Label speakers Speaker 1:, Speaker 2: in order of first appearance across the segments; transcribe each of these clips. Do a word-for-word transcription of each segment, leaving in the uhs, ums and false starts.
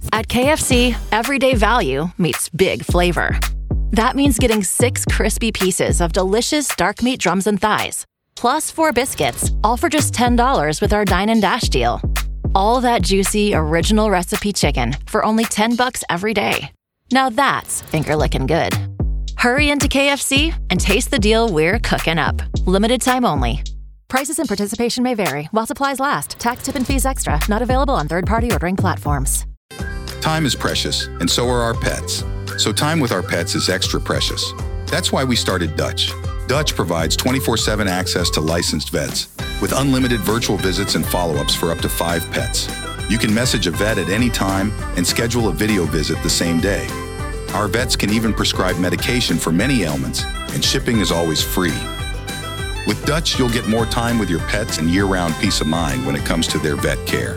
Speaker 1: At K F C, everyday value meets big flavor. That means getting six crispy pieces of delicious dark meat drums and thighs, plus four biscuits, all for just ten dollars with our Dine and Dash deal. All that juicy, original recipe chicken for only ten bucks every day. Now that's finger-licking good. Hurry into K F C and taste the deal we're cooking up. Limited time only. Prices and participation may vary while supplies last. Tax, tip, and fees extra. Not available on third-party ordering platforms.
Speaker 2: Time is precious, and so are our pets. So time with our pets is extra precious. That's why we started Dutch. Dutch provides twenty-four seven access to licensed vets with unlimited virtual visits and follow-ups for up to five pets. You can message a vet at any time and schedule a video visit the same day. Our vets can even prescribe medication for many ailments, and shipping is always free. With Dutch, you'll get more time with your pets and year-round peace of mind when it comes to their vet care.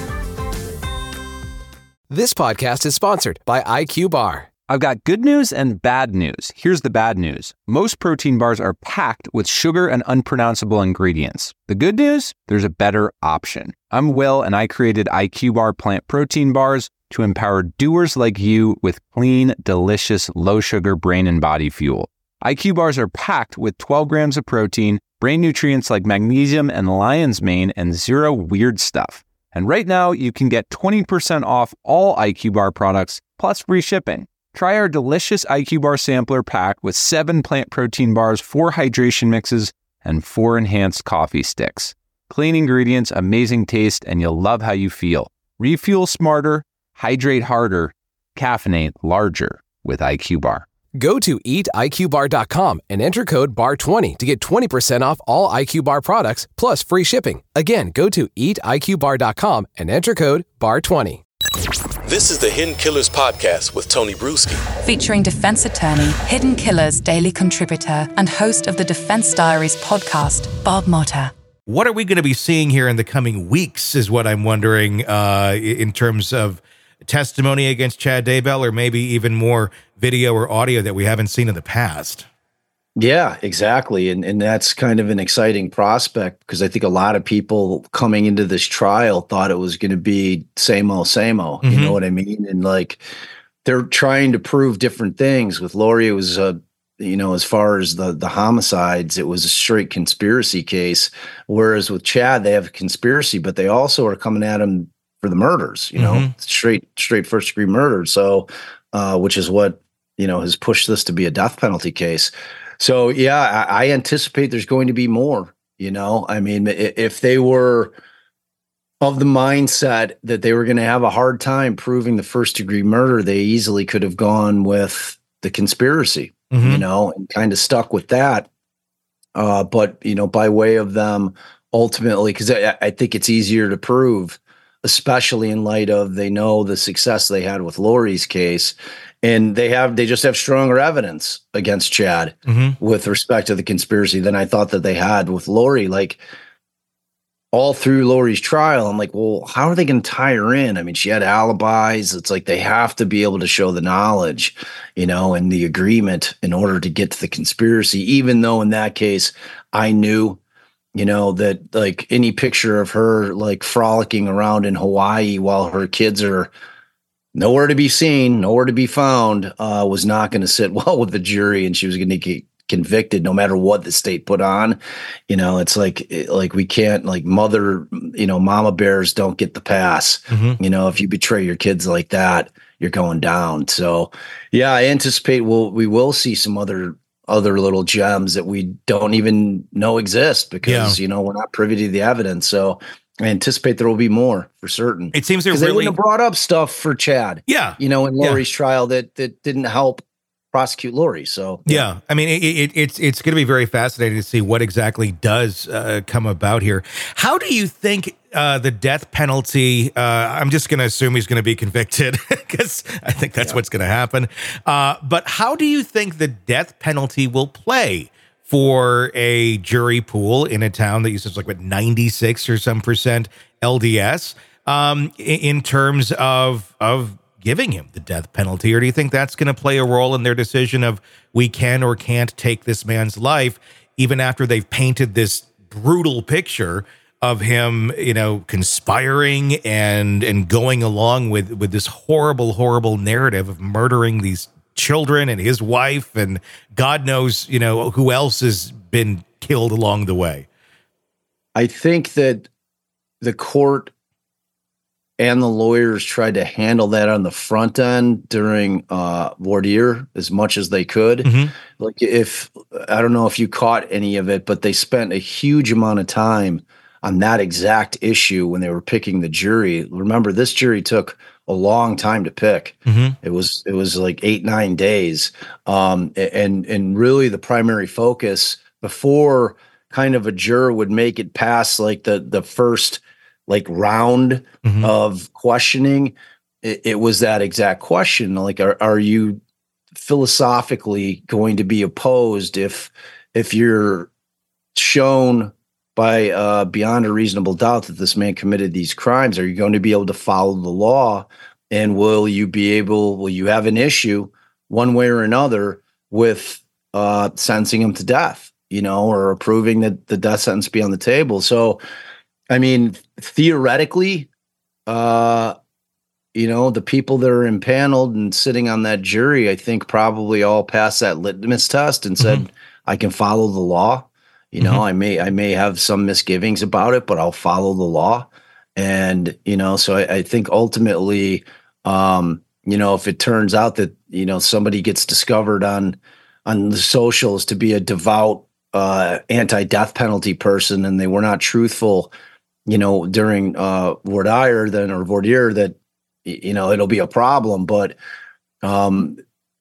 Speaker 3: This podcast is sponsored by I Q Bar.
Speaker 4: I've got good news and bad news. Here's the bad news. Most protein bars are packed with sugar and unpronounceable ingredients. The good news? There's a better option. I'm Will, and I created I Q Bar plant protein bars to empower doers like you with clean, delicious, low-sugar brain and body fuel. I Q Bars are packed with twelve grams of protein, brain nutrients like magnesium and lion's mane, and zero weird stuff. And right now, you can get twenty percent off all I Q Bar products, plus free shipping. Try our delicious I Q Bar sampler pack with seven plant protein bars, four hydration mixes, and four enhanced coffee sticks. Clean ingredients, amazing taste, and you'll love how you feel. Refuel smarter, hydrate harder, caffeinate larger with I Q Bar.
Speaker 3: Go to eat I Q bar dot com and enter code B A R twenty to get twenty percent off all I Q Bar products plus free shipping. Again, go to eat I Q bar dot com and enter code B A R twenty.
Speaker 5: This is the Hidden Killers Podcast with Tony Bruschi.
Speaker 6: Featuring defense attorney, Hidden Killers daily contributor, and host of the Defense Diaries podcast, Bob Motta.
Speaker 7: What are we going to be seeing here in the coming weeks is what I'm wondering uh, in terms of testimony against Chad Daybell, or maybe even more video or audio that we haven't seen in the past.
Speaker 8: Yeah, exactly. And and that's kind of an exciting prospect because I think a lot of people coming into this trial thought it was going to be same old, same old. Mm-hmm. You know what I mean? And like they're trying to prove different things. With Lori, it was a, you know, as far as the the homicides, it was a straight conspiracy case. Whereas with Chad, they have a conspiracy, but they also are coming at him for the murders, you know, mm-hmm. straight, straight first degree murder. So, uh, which is what, you know, has pushed this to be a death penalty case. So, yeah, I, I anticipate there's going to be more, you know, I mean, if they were of the mindset that they were going to have a hard time proving the first degree murder, they easily could have gone with the conspiracy, mm-hmm. you know, and kind of stuck with that. Uh, but, you know, by way of them ultimately, because I, I think it's easier to prove, especially in light of they know the success they had with Lori's case, and they have they just have stronger evidence against Chad mm-hmm. with respect to the conspiracy than I thought that they had with Lori. Like all through Lori's trial, I'm like, well, how are they going to tie her in? I mean, she had alibis. It's like they have to be able to show the knowledge, you know, and the agreement in order to get to the conspiracy, even though in that case I knew, you know, that like any picture of her like frolicking around in Hawaii while her kids are nowhere to be seen, nowhere to be found, uh, was not going to sit well with the jury, and she was going to get convicted no matter what the state put on. You know, it's like, like we can't like mother, you know, mama bears don't get the pass. Mm-hmm. You know, if you betray your kids like that, you're going down. So yeah, I anticipate we'll, we will see some other other little gems that we don't even know exist because, yeah. you know, we're not privy to the evidence. So I anticipate there will be more for certain.
Speaker 7: It seems they're
Speaker 8: really, they wouldn't have brought up stuff for Chad.
Speaker 7: Yeah.
Speaker 8: You know, in Lori's
Speaker 7: yeah.
Speaker 8: trial that, that didn't help prosecute Lori. So,
Speaker 7: yeah, yeah. I mean, it, it, it's, it's going to be very fascinating to see what exactly does uh, come about here. How do you think uh, the death penalty, uh, I'm just going to assume he's going to be convicted because I think that's yeah. what's going to happen. Uh, but how do you think the death penalty will play for a jury pool in a town that uses like what ninety-six or some percent L D S um, in, in terms of, of giving him the death penalty? Or do you think that's going to play a role in their decision of we can or can't take this man's life, even after they've painted this brutal picture of him, you know, conspiring and and going along with with this horrible, horrible narrative of murdering these children and his wife, and God knows, you know, who else has been killed along the way.
Speaker 8: I think that the court and the lawyers tried to handle that on the front end during uh, voir dire as much as they could. Mm-hmm. Like if, I don't know if you caught any of it, but they spent a huge amount of time on that exact issue when they were picking the jury. Remember, this jury took a long time to pick. Mm-hmm. It was, it was like eight, nine days. Um, and, and really the primary focus before kind of a juror would make it past like the, the first like round mm-hmm. of questioning, it, it was that exact question. Like, are, are you philosophically going to be opposed if, if you're shown by uh, beyond a reasonable doubt that this man committed these crimes? Are you going to be able to follow the law? And will you be able, will you have an issue one way or another with uh, sentencing him to death, you know, or approving that the death sentence be on the table? So, I mean, theoretically, uh, you know, the people that are impaneled and sitting on that jury, I think probably all passed that litmus test and said, mm-hmm. I can follow the law. You know, mm-hmm. I may, I may have some misgivings about it, but I'll follow the law. And, you know, so I, I think ultimately, um, you know, if it turns out that, you know, somebody gets discovered on, on the socials to be a devout, uh, anti-death penalty person, and they were not truthful, you know, during, uh, voir dire, then, or voir dire, that, you know, it'll be a problem. But, um,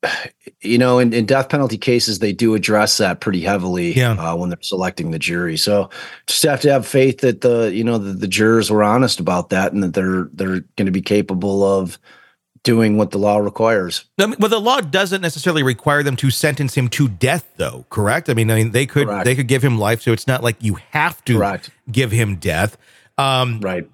Speaker 8: you know, in, in death penalty cases, they do address that pretty heavily yeah. uh, when they're selecting the jury. So just have to have faith that the, you know, the, the jurors were honest about that, and that they're, they're going to be capable of doing what the law requires.
Speaker 7: I mean, well, the law doesn't necessarily require them to sentence him to death, though. Correct? I mean, I mean, they could, correct. they could give him life. So it's not like you have to correct. give him death. Um,
Speaker 8: right.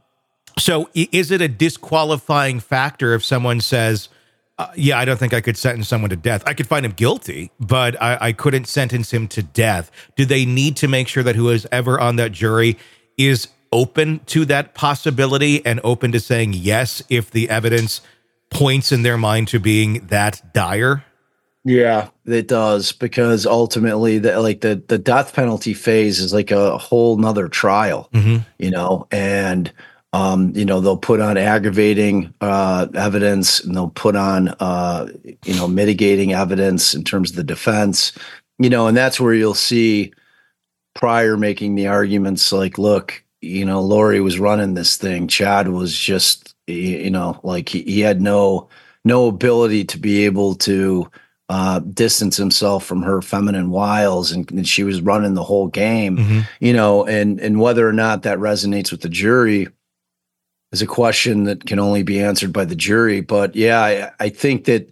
Speaker 7: So is it a disqualifying factor if someone says, Uh, yeah, I don't think I could sentence someone to death. I could find him guilty, but I, I couldn't sentence him to death? Do they need to make sure that who is ever on that jury is open to that possibility and open to saying yes if the evidence points in their mind to being that dire?
Speaker 8: Yeah, it does, because ultimately, the, like the the death penalty phase is like a whole nother trial, mm-hmm. you know, and. Um, you know, they'll put on aggravating uh, evidence, and they'll put on, uh, you know, mitigating evidence in terms of the defense, you know, and that's where you'll see Pryor making the arguments like, look, you know, Lori was running this thing. Chad was just, you know, like he, he had no, no ability to be able to uh, distance himself from her feminine wiles, and, and she was running the whole game, mm-hmm. you know, and, and whether or not that resonates with the jury is a question that can only be answered by the jury. But yeah, I, I think that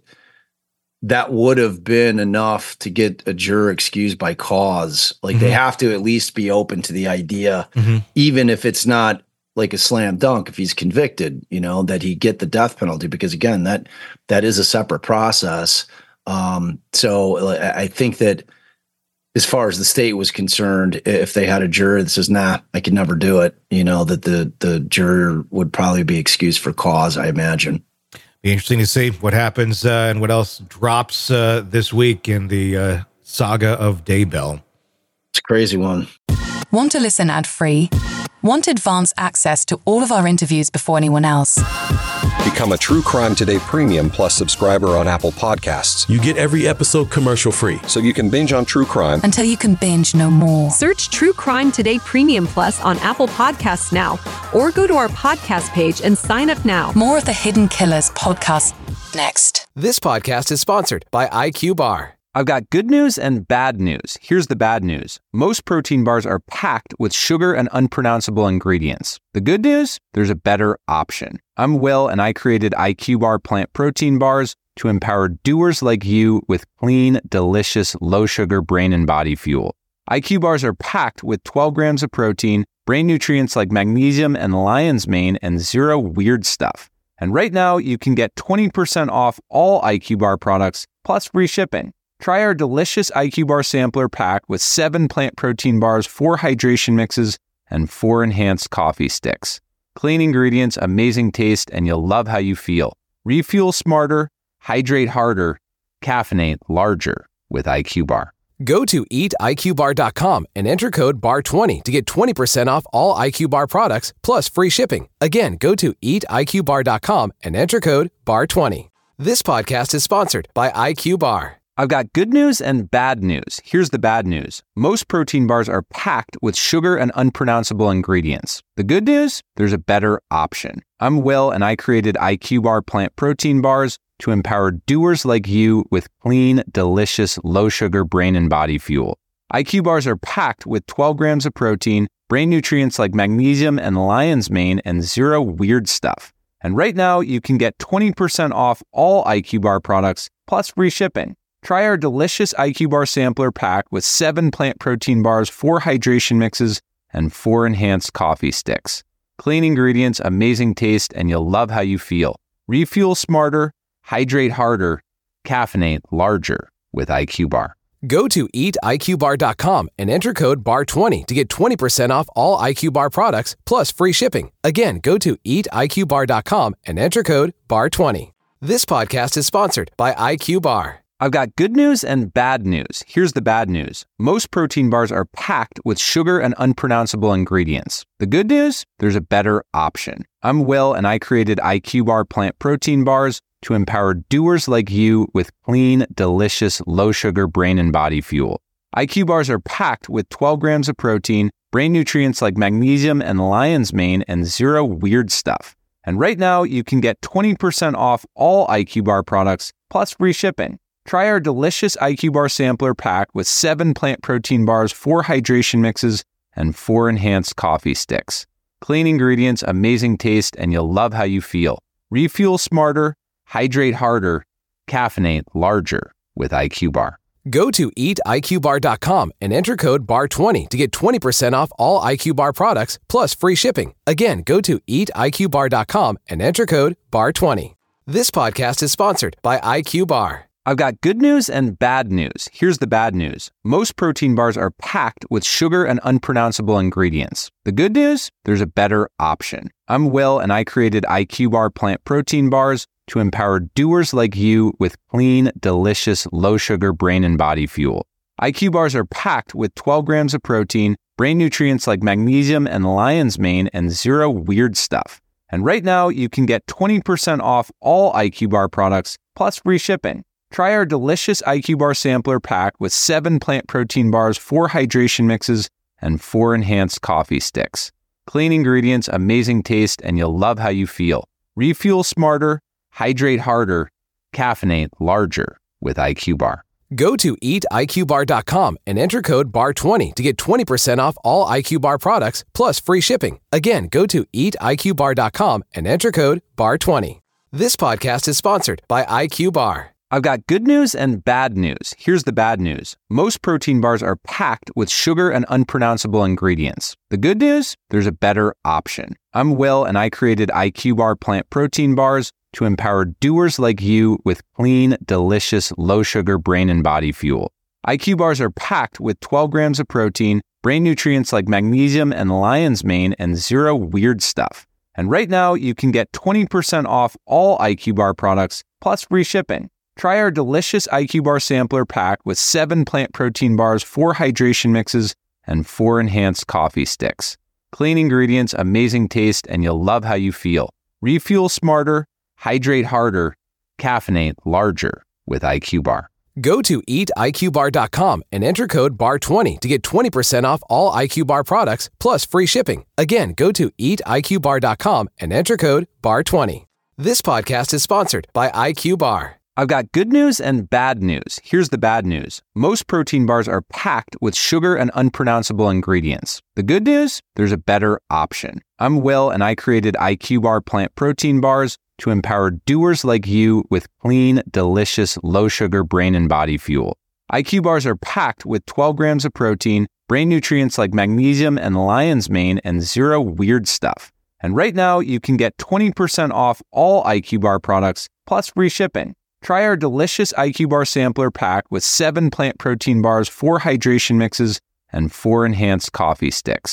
Speaker 8: that would have been enough to get a juror excused by cause. Like mm-hmm. they have to at least be open to the idea, mm-hmm. even if it's not like a slam dunk, if he's convicted, you know, that he get the death penalty, because again, that, that is a separate process. Um, so I think that as far as the state was concerned, if they had a juror that says, nah, I could never do it, you know, that the, the juror would probably be excused for cause, I imagine.
Speaker 7: Be interesting to see what happens uh, and what else drops uh, this week in the uh, saga of Daybell.
Speaker 8: It's a crazy one.
Speaker 6: Want to listen ad-free? Want advanced access to all of our interviews before anyone else?
Speaker 9: Become a True Crime Today Premium Plus subscriber on Apple Podcasts.
Speaker 10: You get every episode commercial free,
Speaker 9: so you can binge on true crime
Speaker 6: until you can binge no more.
Speaker 11: Search True Crime Today Premium Plus on Apple Podcasts now, or go to our podcast page and sign up now.
Speaker 6: More of the Hidden Killers podcast next.
Speaker 3: This podcast is sponsored by I Q Bar.
Speaker 4: I've got good news and bad news. Here's the bad news. Most protein bars are packed with sugar and unpronounceable ingredients. The good news? There's a better option. I'm Will, and I created I Q Bar plant protein bars to empower doers like you with clean, delicious, low-sugar brain and body fuel. I Q Bars are packed with twelve grams of protein, brain nutrients like magnesium and lion's mane, and zero weird stuff. And right now, you can get twenty percent off all I Q Bar products, plus free shipping. Try our delicious I Q Bar sampler pack with seven plant protein bars, four hydration mixes, and four enhanced coffee sticks. Clean ingredients, amazing taste, and you'll love how you feel. Refuel smarter, hydrate harder, caffeinate larger with I Q Bar.
Speaker 3: Go to eat I Q bar dot com and enter code B A R twenty to get twenty percent off all I Q Bar products plus free shipping. Again, go to eat I Q bar dot com and enter code B A R twenty. This podcast is sponsored by I Q Bar.
Speaker 4: I've got good news and bad news. Here's the bad news. Most protein bars are packed with sugar and unpronounceable ingredients. The good news? There's a better option. I'm Will, and I created I Q Bar plant protein bars to empower doers like you with clean, delicious, low-sugar brain and body fuel. I Q Bars are packed with twelve grams of protein, brain nutrients like magnesium and lion's mane, and zero weird stuff. And right now, you can get twenty percent off all I Q Bar products plus free shipping. Try our delicious I Q Bar sampler pack with seven plant protein bars, four hydration mixes, and four enhanced coffee sticks. Clean ingredients, amazing taste, and you'll love how you feel. Refuel smarter, hydrate harder, caffeinate larger with I Q Bar.
Speaker 3: Go to eat I Q bar dot com and enter code B A R twenty to get twenty percent off all I Q Bar products plus free shipping. Again, go to eat I Q bar dot com and enter code B A R twenty. This podcast is sponsored by I Q Bar.
Speaker 4: I've got good news and bad news. Here's the bad news. Most protein bars are packed with sugar and unpronounceable ingredients. The good news? There's a better option. I'm Will, and I created I Q Bar plant protein bars to empower doers like you with clean, delicious, low-sugar brain and body fuel. I Q Bars are packed with twelve grams of protein, brain nutrients like magnesium and lion's mane, and zero weird stuff. And right now, you can get twenty percent off all I Q Bar products plus free shipping. Try our delicious I Q Bar sampler pack with seven plant protein bars, four hydration mixes, and four enhanced coffee sticks. Clean ingredients, amazing taste, and you'll love how you feel. Refuel smarter, hydrate harder, caffeinate larger with I Q Bar.
Speaker 3: Go to eat I Q bar dot com and enter code B A R twenty to get twenty percent off all I Q Bar products plus free shipping. Again, go to eat I Q bar dot com and enter code B A R twenty. This podcast is sponsored by I Q Bar.
Speaker 4: I've got good news and bad news. Here's the bad news. Most protein bars are packed with sugar and unpronounceable ingredients. The good news? There's a better option. I'm Will, and I created I Q Bar plant protein bars to empower doers like you with clean, delicious, low-sugar brain and body fuel. I Q Bars are packed with twelve grams of protein, brain nutrients like magnesium and lion's mane, and zero weird stuff. And right now, you can get twenty percent off all I Q Bar products plus free shipping. Try our delicious I Q Bar sampler pack with seven plant protein bars, four hydration mixes, and four enhanced coffee sticks. Clean ingredients, amazing taste, and you'll love how you feel. Refuel smarter, hydrate harder, caffeinate larger with I Q Bar.
Speaker 3: Go to eat I Q bar dot com and enter code B A R twenty to get twenty percent off all I Q Bar products plus free shipping. Again, go to eat I Q bar dot com and enter code B A R twenty. This podcast is sponsored by I Q Bar.
Speaker 4: I've got good news and bad news. Here's the bad news. Most protein bars are packed with sugar and unpronounceable ingredients. The good news? There's a better option. I'm Will, and I created I Q Bar plant protein bars to empower doers like you with clean, delicious, low-sugar brain and body fuel. I Q Bars are packed with twelve grams of protein, brain nutrients like magnesium and lion's mane, and zero weird stuff. And right now, you can get twenty percent off all I Q Bar products plus free shipping. Try our delicious I Q Bar sampler pack with seven plant protein bars, four hydration mixes, and four enhanced coffee sticks. Clean ingredients, amazing taste, and you'll love how you feel. Refuel smarter, hydrate harder, caffeinate larger with I Q Bar.
Speaker 3: Go to eat I Q bar dot com and enter code B A R twenty to get twenty percent off all I Q Bar products plus free shipping. Again, go to eat I Q bar dot com and enter code B A R twenty. This podcast is sponsored by I Q Bar.
Speaker 4: I've got good news and bad news. Here's the bad news. Most protein bars are packed with sugar and unpronounceable ingredients. The good news? There's a better option. I'm Will, and I created I Q Bar plant protein bars to empower doers like you with clean, delicious, low-sugar brain and body fuel. I Q Bars are packed with twelve grams of protein, brain nutrients like magnesium and lion's mane, and zero weird stuff. And right now, you can get twenty percent off all I Q Bar products plus free shipping. Try our delicious I Q Bar sampler pack with seven plant protein bars, four hydration mixes, and four enhanced coffee sticks.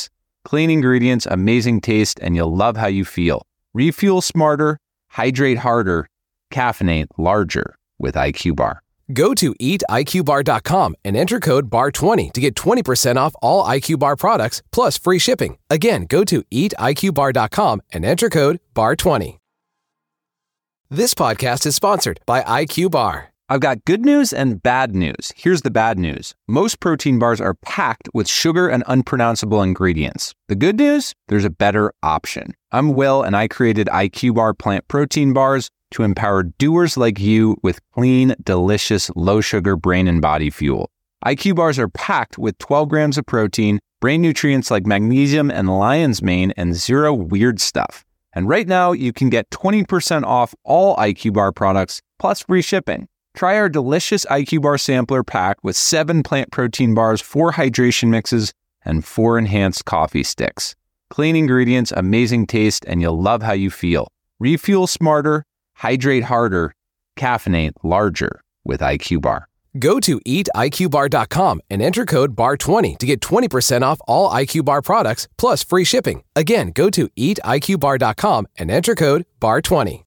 Speaker 4: Clean ingredients, amazing taste, and you'll love how you feel. Refuel smarter, hydrate harder, caffeinate larger with I Q Bar.
Speaker 3: Go to eat I Q bar dot com and enter code B A R twenty to get twenty percent off all I Q Bar products plus free shipping. Again, go to eat I Q bar dot com and enter code B A R twenty. This podcast is sponsored by I Q Bar.
Speaker 4: I've got good news and bad news. Here's the bad news. Most protein bars are packed with sugar and unpronounceable ingredients. The good news? There's a better option. I'm Will, and I created I Q Bar plant protein bars to empower doers like you with clean, delicious, low-sugar brain and body fuel. I Q Bars are packed with twelve grams of protein, brain nutrients like magnesium and lion's mane, and zero weird stuff. And right now, you can get twenty percent off all I Q Bar products, plus free shipping. Try our delicious I Q Bar sampler pack with seven plant protein bars, four hydration mixes, and four enhanced coffee sticks. Clean ingredients, amazing taste, and you'll love how you feel. Refuel smarter, hydrate harder, caffeinate larger with I Q Bar.
Speaker 3: Go to eat I Q bar dot com and enter code B A R twenty to get twenty percent off all I Q Bar products plus free shipping. Again, go to eat I Q bar dot com and enter code B A R twenty.